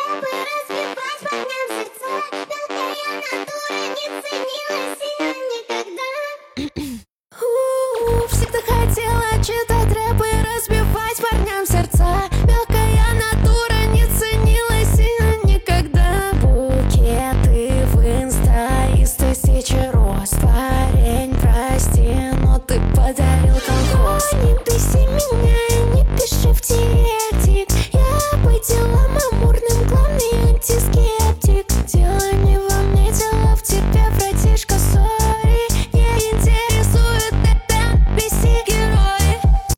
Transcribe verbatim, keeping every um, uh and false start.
Всегда хотела читать рэп и разбивать парням сердца. Мелкая натура не ценила сильно никогда. Букеты в инста из тысячи роз. Парень, прости, но ты подарил колхоз. Не беси меня, не пиши в директик. Я по делам амурным, главный антискептик.